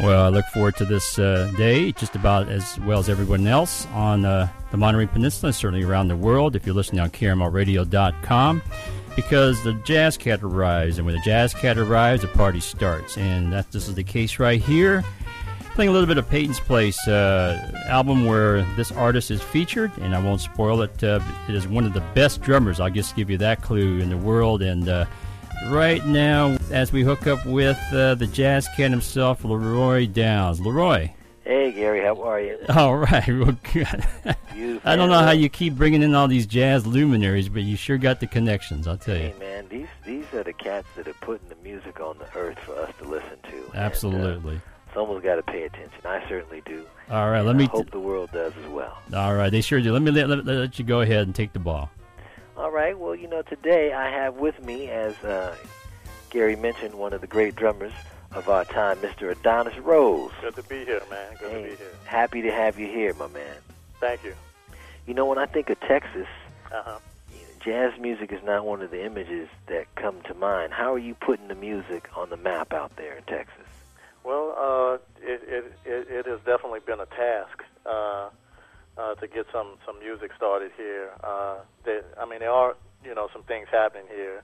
Well, I look forward to this day just about as well as everyone else on the Monterey Peninsula, certainly around the world, if you're listening on KRMLradio.com, because the Jazz Cat arrives, and when the Jazz Cat arrives, the party starts, and this is the case right here. Playing a little bit of Peyton's Place, album where this artist is featured, and I won't spoil it. It is one of the best drummers, I'll just give you that clue, in the world, and right now, as we hook up with the Jazz Cat himself, Leroy Downs. Leroy. Hey, Gary, how are you? All right. Well, I don't know how you keep bringing in all these jazz luminaries, but you sure got the connections, I'll tell you. Hey, man, these are the cats that are putting the music on the earth for us to listen to. Absolutely. And, someone's got to pay attention. I certainly do. All right. I hope the world does as well. All right. They sure do. Let me let you go ahead and take the ball. All right. Well, today I have with me, as Gary mentioned, one of the great drummers of our time, Mr. Adonis Rose. Good to be here, man. Good to be here. Happy to have you here, my man. Thank you. When I think of Texas, jazz music is not one of the images that come to mind. How are you putting the music on the map out there in Texas? Well, it has definitely been a task to get some music started here. There are some things happening here,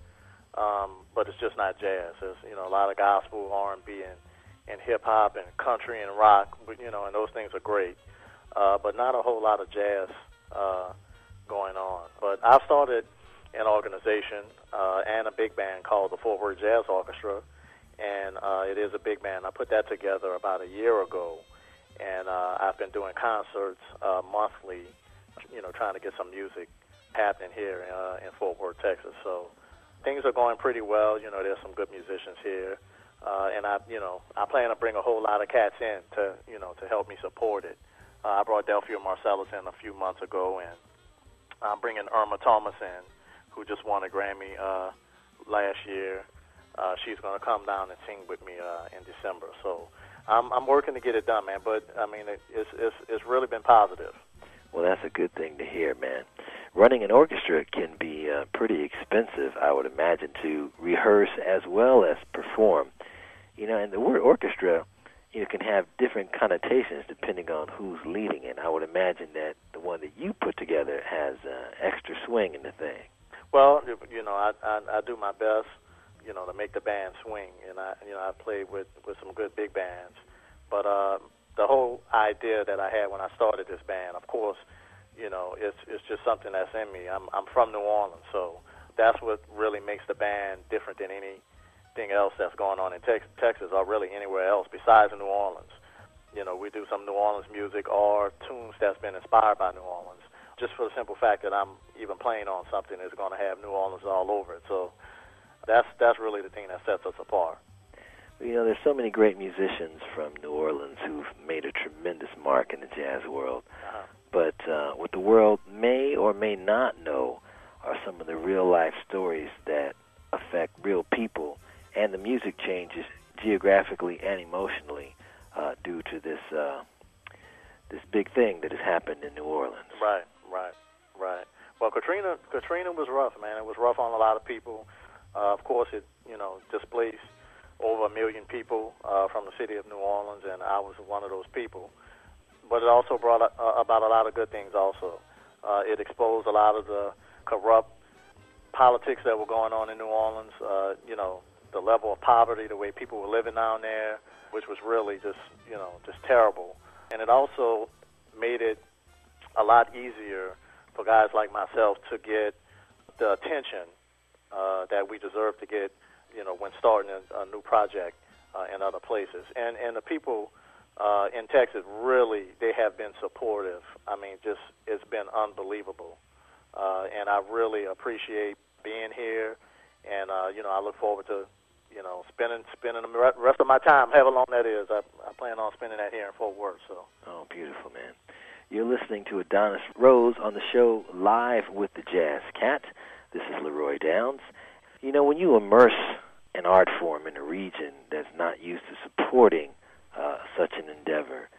but it's just not jazz. There's a lot of gospel, R&B, and hip hop, and country and rock. And those things are great, but not a whole lot of jazz going on. But I've started an organization and a big band called the Fort Worth Jazz Orchestra. And it is a big band. I put that together about a year ago, and I've been doing concerts monthly, trying to get some music happening here in Fort Worth, Texas. So things are going pretty well. There's some good musicians here, and I plan to bring a whole lot of cats in to help me support it. I brought Delphia Marcellus in a few months ago, and I'm bringing Irma Thomas in, who just won a Grammy last year. She's going to come down and sing with me in December. So I'm working to get it done, man. But, it's really been positive. Well, that's a good thing to hear, man. Running an orchestra can be pretty expensive, I would imagine, to rehearse as well as perform. And the word orchestra, can have different connotations depending on who's leading it. I would imagine that the one that you put together has extra swing in the thing. Well, I do my best, to make the band swing, and I played with some good big bands. But the whole idea that I had when I started this band, of course, it's just something that's in me. I'm from New Orleans, so that's what really makes the band different than anything else that's going on in Texas or really anywhere else besides New Orleans. We do some New Orleans music or tunes that's been inspired by New Orleans, just for the simple fact that I'm even playing on something that's going to have New Orleans all over it. So that's really the thing that sets us apart. There's so many great musicians from New Orleans who've made a tremendous mark in the jazz world. But what the world may or may not know are some of the real-life stories that affect real people, and the music changes geographically and emotionally due to this big thing that has happened in New Orleans. Right. Well, Katrina was rough, man. It was rough on a lot of people. Of course, it displaced over 1 million people from the city of New Orleans, and I was one of those people. But it also brought about a lot of good things also. It exposed a lot of the corrupt politics that were going on in New Orleans, the level of poverty, the way people were living down there, which was really just terrible. And it also made it a lot easier for guys like myself to get the attention that we deserve to get, when starting a new project in other places. And the people in Texas, really, they have been supportive. It's been unbelievable. And I really appreciate being here. And, I look forward to, spending the rest of my time, however long that is. I plan on spending that here in Fort Worth. So. Oh, beautiful, man. You're listening to Adonis Rose on the show Live with the Jazz Cat. This is Leroy Downs. When you immerse an art form in a region that's not used to supporting such an endeavor,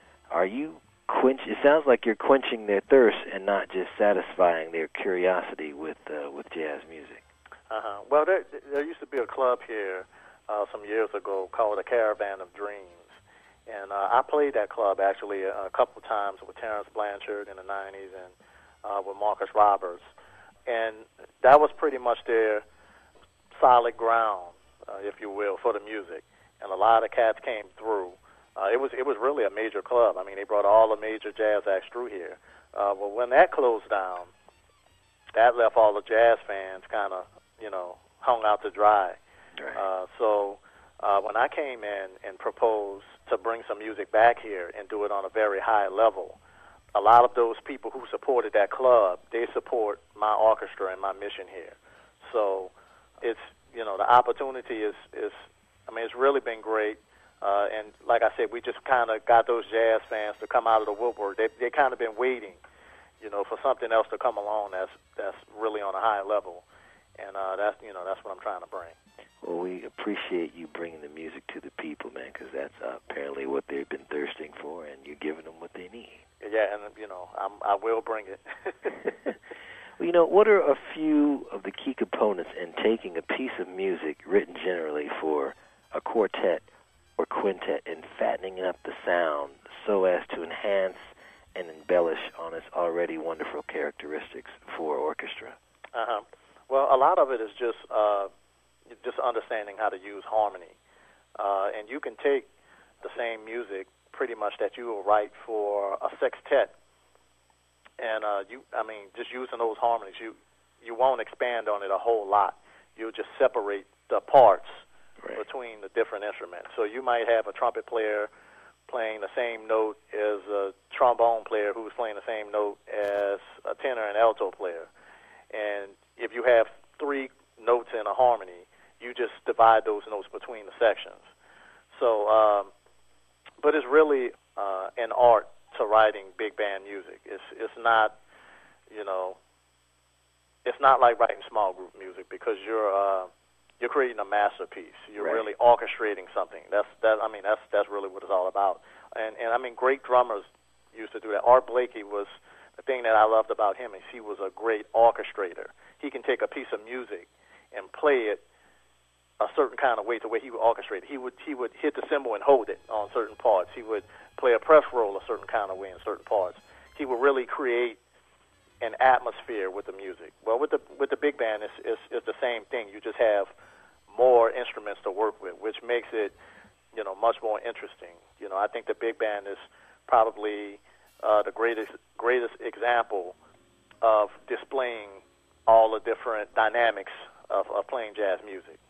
it sounds like you're quenching their thirst and not just satisfying their curiosity with jazz music. Well, there used to be a club here some years ago called the Caravan of Dreams, and And I played that club actually a couple of times with Terrence Blanchard in the 90s and with Marcus Roberts. And that was pretty much their solid ground, if you will, for the music. And a lot of cats came through. It was really a major club. I mean, they brought all the major jazz acts through here. Well, when that closed down, that left all the jazz fans kind of, hung out to dry. Right. So when I came in and proposed to bring some music back here and do it on a very high level, a lot of those people who supported that club, they support my orchestra and my mission here. So it's, the opportunity is it's really been great. And like I said, we just kind of got those jazz fans to come out of the woodwork. They kind of been waiting, for something else to come along that's really on a high level. And that's what I'm trying to bring. Well, we appreciate you bringing the music to the people, man, because that's apparently what they've been thirsting for, and you're giving them what they need. Yeah, and I will bring it. Well, what are a few of the key components in taking a piece of music written generally for a quartet or quintet and fattening up the sound so as to enhance and embellish on its already wonderful characteristics for orchestra? Well, a lot of it is just understanding how to use harmony. And you can take the same music pretty much that you will write for a sextet, and just using those harmonies, you won't expand on it a whole lot. You'll just separate the parts between the different instruments. So you might have a trumpet player playing the same note as a trombone player who's playing the same note as a tenor and alto player. And if you have 3 notes in a harmony, you just divide those notes between the sections. So, but it's really an art to writing big band music. It's not, it's not like writing small group music, because you're creating a masterpiece. You're really orchestrating something. That's really what it's all about. And great drummers used to do that. Art Blakey was the thing that I loved about him, is he was a great orchestrator. He can take a piece of music and play it a certain kind of way to where he would orchestrate it. He would hit the cymbal and hold it on certain parts. He would play a press roll a certain kind of way in certain parts. He would really create an atmosphere with the music. Well, with the big band, it's the same thing. You just have more instruments to work with, which makes it, much more interesting. I think the big band is probably the greatest example of displaying all the different dynamics of playing jazz music.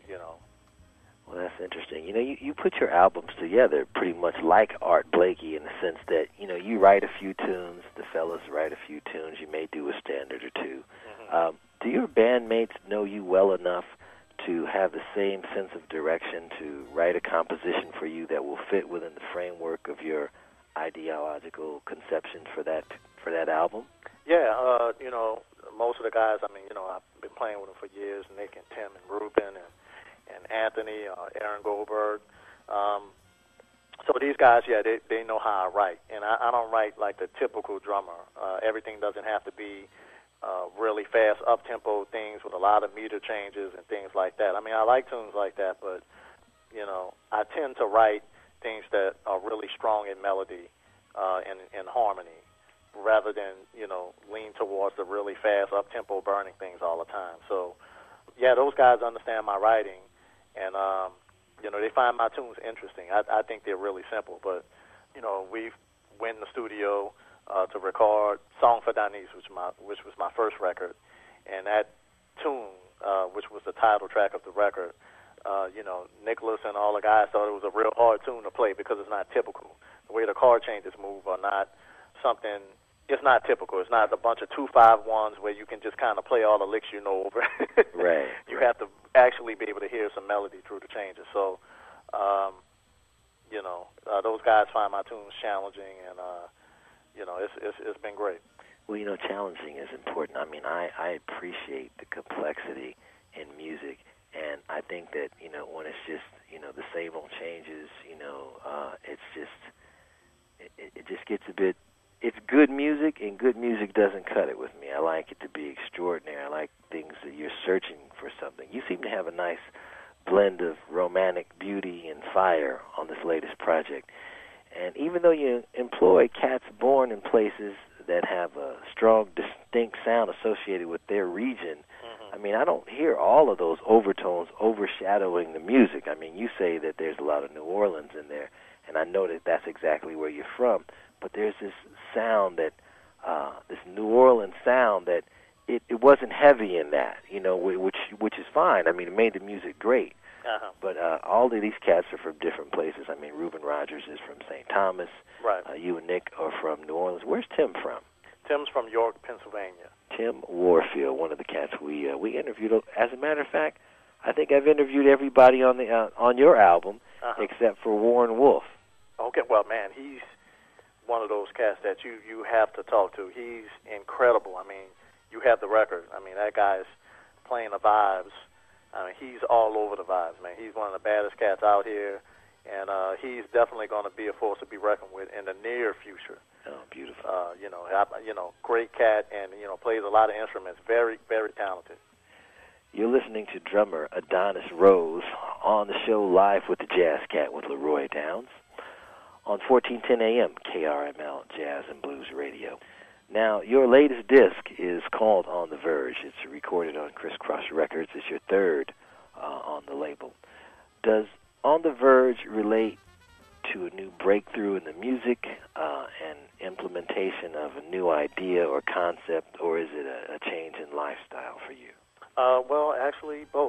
Well, that's interesting. You put your albums together pretty much like Art Blakey, in the sense that, you write a few tunes, the fellas write a few tunes, you may do a standard or two. Mm-hmm. Do your bandmates know you well enough to have the same sense of direction to write a composition for you that will fit within the framework of your ideological conception for that album? Yeah, most of the guys, I've been playing with them for years, Nick and Tim and Ruben and Anthony, Aaron Goldberg. So these guys, they know how I write. And I don't write like the typical drummer. Everything doesn't have to be really fast, up-tempo things with a lot of meter changes and things like that. I like tunes like that, but, I tend to write things that are really strong in melody and harmony, rather than, lean towards the really fast, up-tempo burning things all the time. So, those guys understand my writing, and, they find my tunes interesting. I think they're really simple, but, we went in the studio to record Song for Danise, which was my first record, and that tune, which was the title track of the record, Nicholas and all the guys thought it was a real hard tune to play because it's not typical. The way the chord changes move are not something. It's not typical. It's not a bunch of 2-5-1s where you can just kind of play all the licks over. Right. You have to actually be able to hear some melody through the changes. So, those guys find my tunes challenging, and it's been great. Well, challenging is important. I appreciate the complexity in music, and I think that when it's just the same old changes, it just gets a bit. It's good music, and good music doesn't cut it with me. I like it to be extraordinary. I like things that you're searching for something. You seem to have a nice blend of romantic beauty and fire on this latest project. And even though you employ cats born in places that have a strong, distinct sound associated with their region, I mean, I don't hear all of those overtones overshadowing the music. I mean, you say that there's a lot of New Orleans in there, and I know that that's exactly where you're from. But there's this sound that, this New Orleans sound that it wasn't heavy in that, you know, which is fine. I mean, it made the music great. Uh-huh. But all of these cats are from different places. I mean, Reuben Rogers is from St. Thomas. Right. You and Nick are from New Orleans. Where's Tim from? Tim's from York, Pennsylvania. Tim Warfield, one of the cats we interviewed. As a matter of fact, I think I've interviewed everybody on the on your album except for Warren Wolf. Okay, well, man, he's one of those cats that you have to talk to. He's incredible. I mean, you have the record. I mean, that guy's playing the vibes. I mean, he's all over the vibes, man. He's one of the baddest cats out here, and he's definitely going to be a force to be reckoned with in the near future. Oh, beautiful. Great cat, and plays a lot of instruments. Very, very talented. You're listening to drummer Adonis Rose on the show live with the Jazz Cat with Leroy Downs on 1410 AM KRML Jazz and Blues Radio. Now, your latest disc is called On the Verge. It's recorded on Crisscross Records. It's your third on the label. Does On the Verge relate to a new breakthrough in the music and implementation of a new idea or concept, or is it a change in lifestyle for you? Well, actually, both.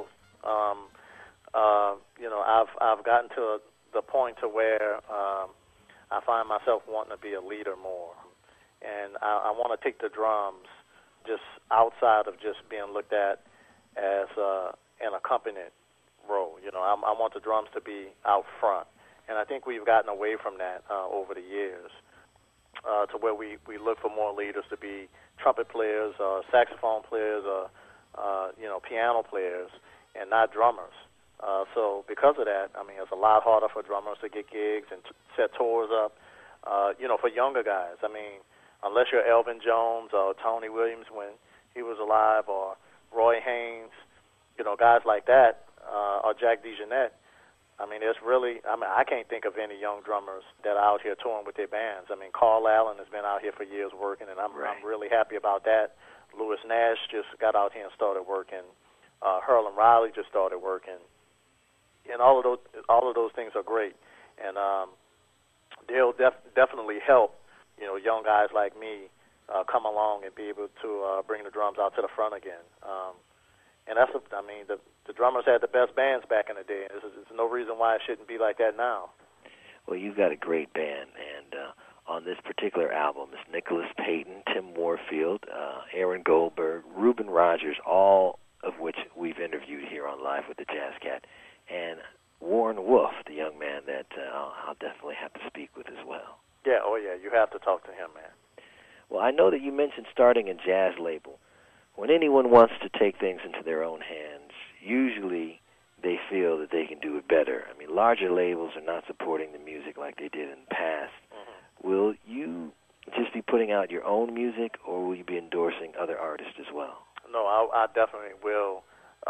I've gotten to the point to where I find myself wanting to be a leader more, and I want to take the drums just outside of just being looked at as an accompaniment role. I want the drums to be out front. And I think we've gotten away from that over the years to where we look for more leaders to be trumpet players, saxophone players, piano players, and not drummers. So because of that, I mean, it's a lot harder for drummers to get gigs and set tours up. For younger guys, I mean, unless you're Elvin Jones or Tony Williams when he was alive, or Roy Haynes, guys like that, or Jack DeJohnette, I mean, I can't think of any young drummers that are out here touring with their bands. I mean, Carl Allen has been out here for years working, and I'm really happy about that. Louis Nash just got out here and started working. Herlin Riley just started working. And all of those things are great. And they'll definitely help, young guys like me come along and be able to bring the drums out to the front again. And the drummers had the best bands back in the day. There's no reason why it shouldn't be like that now. Well, you've got a great band, and on this particular album, it's Nicholas Payton, Tim Warfield, Aaron Goldberg, Reuben Rogers, all of which we've interviewed here on Live with the Jazz Cat, and Warren Wolf, the young man that I'll definitely have to speak with as well. Yeah, you have to talk to him, man. Well, I know that you mentioned starting a jazz label. When anyone wants to take things into their own hands, usually they feel that they can do it better. I mean, larger labels are not supporting the music like they did in the past. Mm-hmm. Will you just be putting out your own music, or will you be endorsing other artists as well? No, I definitely will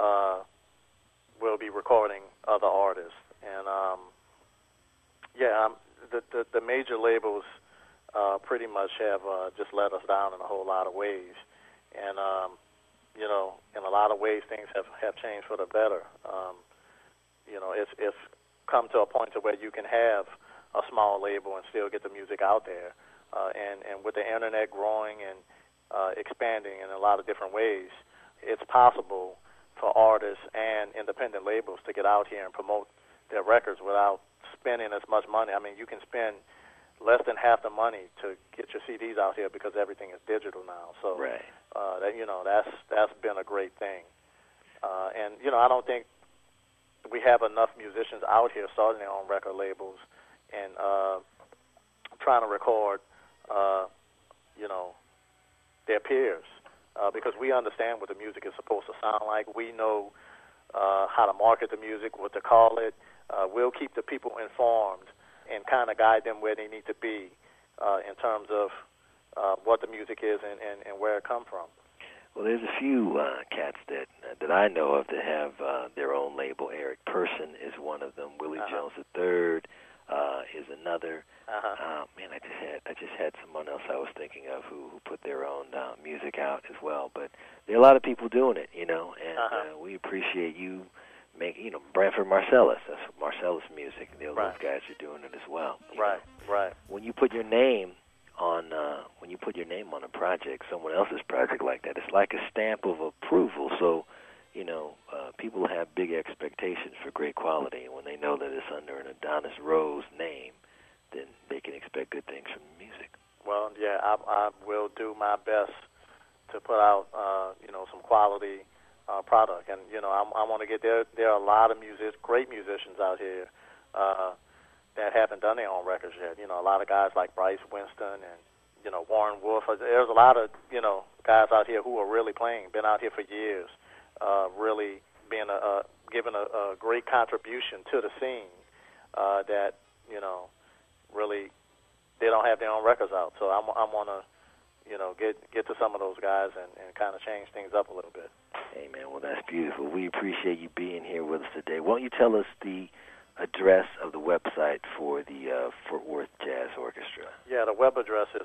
be recording other artists. And, the major labels pretty much have just let us down in a whole lot of ways. And, in a lot of ways, things have changed for the better. It's come to a point to where you can have a small label and still get the music out there. And with the internet growing and expanding in a lot of different ways, it's possible for artists and independent labels to get out here and promote their records without spending as much money. I mean, you can spend less than half the money to get your CDs out here because everything is digital now. So, right. That's been a great thing. And I don't think we have enough musicians out here starting their own record labels and trying to record, their peers, because we understand what the music is supposed to sound like. We know how to market the music, what to call it. We'll keep the people informed and kind of guide them where they need to be in terms of what the music is and where it comes from. Well, there's a few cats that I know of that have their own label. Eric Person is one of them. Willie Jones III is another. Man, I just had someone else I was thinking of who put their own music out as well. But there are a lot of people doing it, and we appreciate you making, Branford Marsalis. That's Marsalis Music. Those guys are doing it as well. Right. When you put your name on a project, someone else's project like that, it's like a stamp of approval. So, people have big expectations for great quality, and when they know that it's under an Adonis Rose name, then they can expect good things from the music. Well, yeah, I will do my best to put out, some quality product, and I want to get there. There are a lot of great musicians out here that haven't done their own records yet. A lot of guys like Bryce Winston and Warren Wolf. There's a lot of guys out here who are really playing, been out here for years, really being giving a great contribution to the scene. That really they don't have their own records out. So I want to get to some of those guys and kind of change things up a little bit. Hey, man, well, that's beautiful. We appreciate you being here with us today. Why don't you tell us the address of the website for the Fort Worth Jazz Orchestra? Yeah, the web address is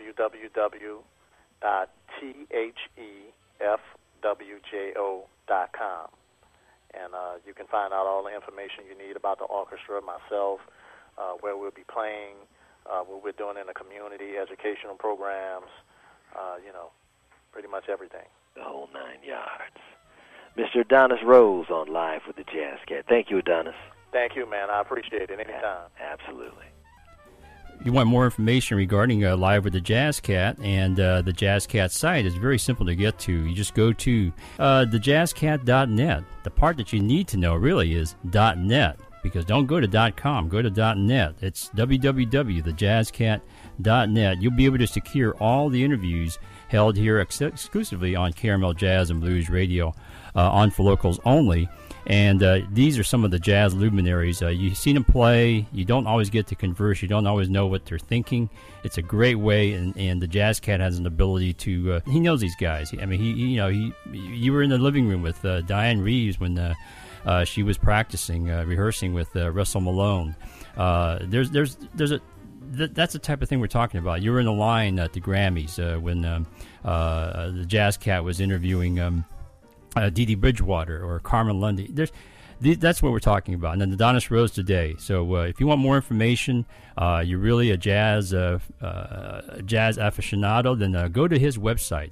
www.thefwjo.com. And you can find out all the information you need about the orchestra, myself, where we'll be playing, what we're doing in the community, educational programs, pretty much everything. The whole 9 yards. Mr. Adonis Rose on Live with the Jazz Cat. Thank you, Adonis. Thank you, man. I appreciate it. Anytime. Absolutely. You want more information regarding Live with the Jazz Cat and the Jazz Cat site is very simple to get to. You just go to thejazzcat.net. The part that you need to know really is .net, because don't go to .com, go to .net. It's www.thejazzcat.net. You'll be able to secure all the interviews held here exclusively on Caramel Jazz and Blues Radio, on For Locals only. And these are some of the jazz luminaries. You've seen them play. You don't always get to converse. You don't always know what they're thinking. It's a great way, and the Jazz Cat has an ability to. He knows these guys. I mean, you were in the living room with Diane Reeves when she was practicing, rehearsing with Russell Malone. That's the type of thing we're talking about. You were in the line at the Grammys when the Jazz Cat was interviewing Dee Dee Bridgewater or Carmen Lundy. That's what we're talking about. And then Adonis Rose today. So if you want more information, you're really a jazz aficionado, then go to his website,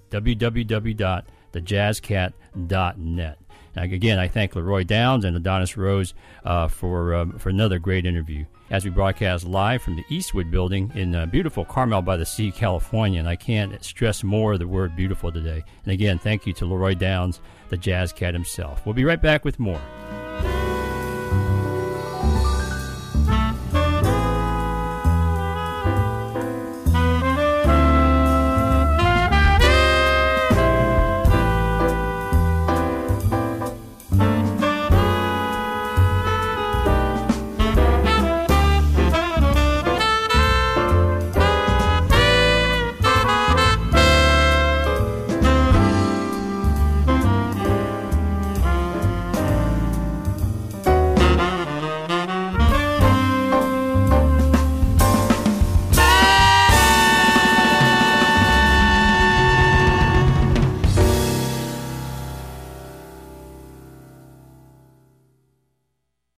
www.thejazzcat.net. Again, I thank Leroy Downs and Adonis Rose for another great interview as we broadcast live from the Eastwood Building in beautiful Carmel by the Sea, California. And I can't stress more the word beautiful today. And again, thank you to Leroy Downs, the Jazz Cat himself. We'll be right back with more.